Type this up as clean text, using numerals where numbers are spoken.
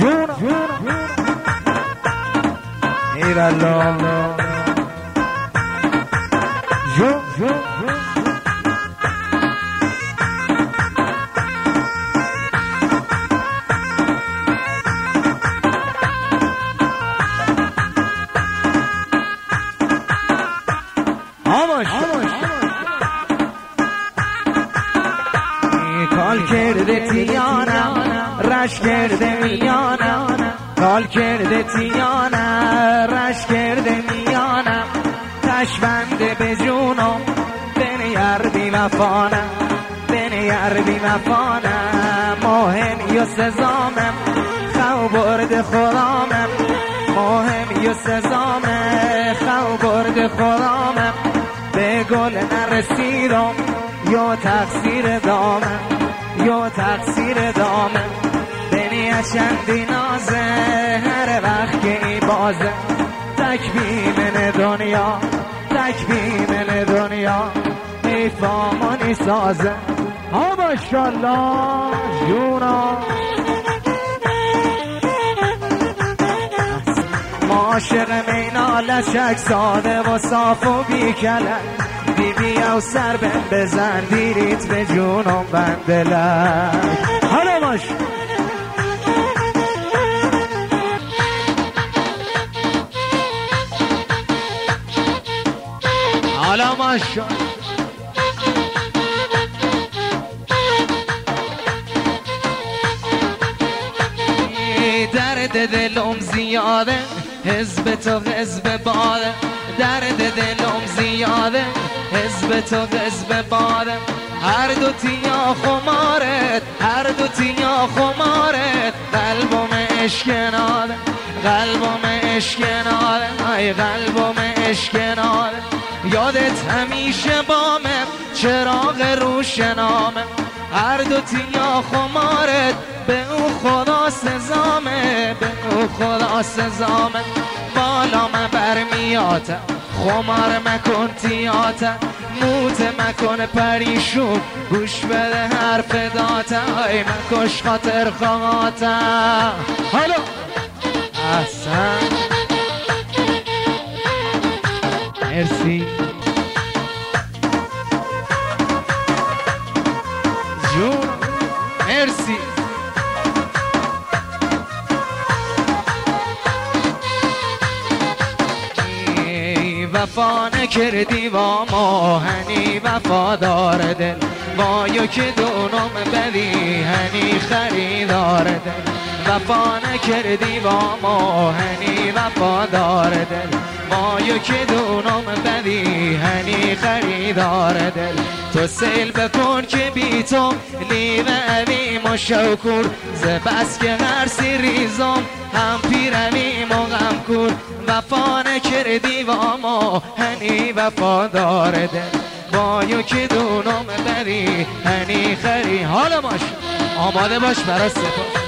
ایرالله کال کرده تیانم رش کرده میانم کال کرده تیانم رش کرده میانم تشبنده به جونم بین یردی وفانم بین یردی وفانم مهم یا سزامم خو برد خرامم مهم یا سزامم خو برد خرامم به گل نرسیدم یا تقصیر دامم یا تقصیر دامم بینی اشندی نازه هر وقت که ای بازه تکبیمن دنیا تکبیمن دنیا ای فامانی سازه ها ماشالله جونا عاشق مینال شک ساده و صاف و بیکلک بیبی او سر بزن دیریت به جونم بندلک حالا باش حالا باش درد دلم زیاده حزب تو حزب باده درد دلم زیاده حزب تو حزب باده هر دو تیا خمارت هر دو تیا خمارت قلبم اشکناده قلبم اشکناده ای قلبم اشکناده یادت همیشه بامه چراغ روشنامه هر دو تیا خمارت به او خدا سزامه به او خدا سزامه بالا من برمیاته خمار مکن تیاته موت مکن پریشون گوش بده حرف داته ای مکش خاطر خواهاته حالا احسن مرسی جون مرسی وفا نکردی با ماهنی وفادار دل وایو که دونم بدی هنی خریدار دل وفا نکردی با ماهنی وفادار دل وایو که دونم بدی هنی خریدار دل تو سیل بکن که بی تو لیو اویم و شوکور زبست که هر سی ریزم هم پیرویم و غم کور وفا نکردی و ما هنی وفادار دل وایو که دونم بدی هنی خری حالا باش آماده باش برای سپاس